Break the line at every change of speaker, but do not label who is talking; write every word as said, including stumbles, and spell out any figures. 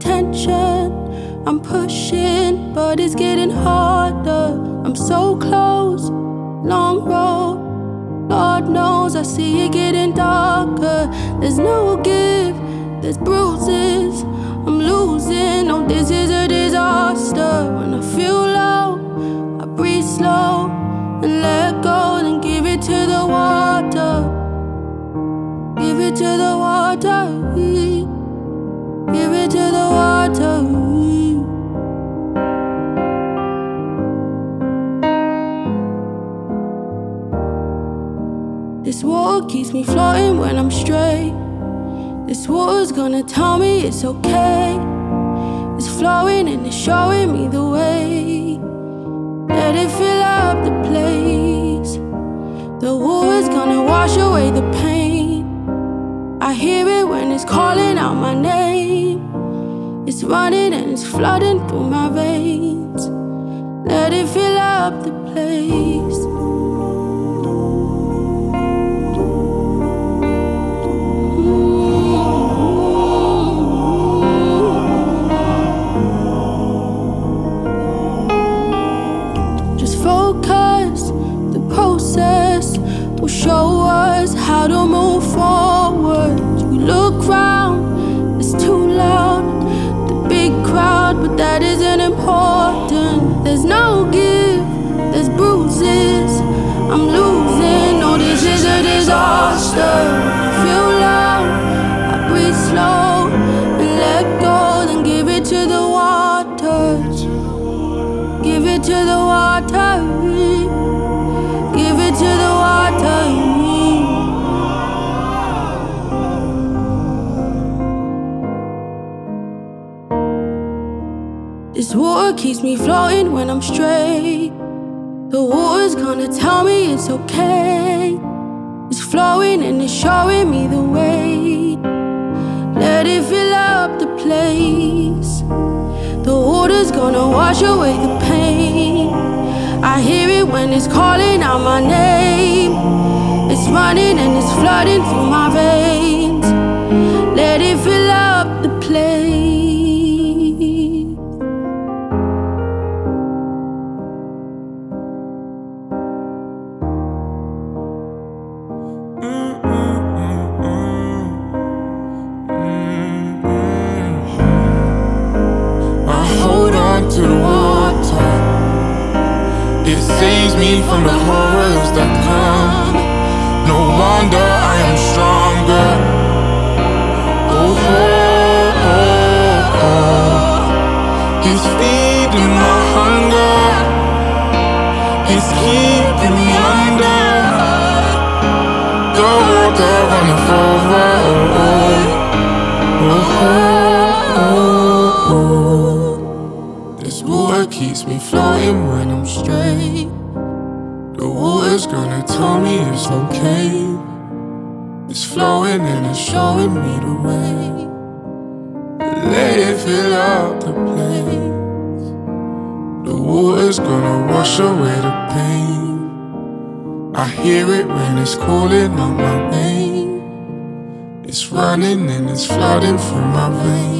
attention. I'm pushing, but it's getting harder. I'm so close, long road. Lord knows I see it getting darker. There's no give, there's bruises. I'm losing, oh this is a disaster. When I feel low, I breathe slow and let go, then give it to the water. Give it to the water. Give it to the water. This water keeps me floating when I'm straight. This water's gonna tell me it's okay. It's flowing and it's showing me the way. Let it fill up the place. The water's gonna wash away the pain. I hear it when it's calling out my name. It's running and it's flooding through my veins. Let it fill up the place. Will show us how to move forward. You look round, it's too loud. The big crowd, but that isn't important. There's no give, there's bruises. I'm losing, no, this is a disaster. I feel loud, I breathe slow and let go, then give it to the water. Give it to the water. Give it to the water. This water keeps me floating when I'm straight. The water's gonna tell me it's okay. It's flowing and it's showing me the way. Let it fill up the place. The water's gonna wash away the pain. I hear it when it's calling out my name. It's running and it's flooding through my veins. Let it fill up the place.
I hold on to the water. It saves me from the horrors that come. No wonder I am stronger. Oh, oh, oh, oh. It's feeding my hunger. It's keeping me under. The water runneth over. Oh, oh, oh, oh. This water keeps me floating when I'm straight. The water's gonna tell me it's okay. It's flowing and it's showing me the way. Let it fill up the place. The water's gonna wash away the pain. I hear it when it's calling out my name. It's running and it's flooding through my veins.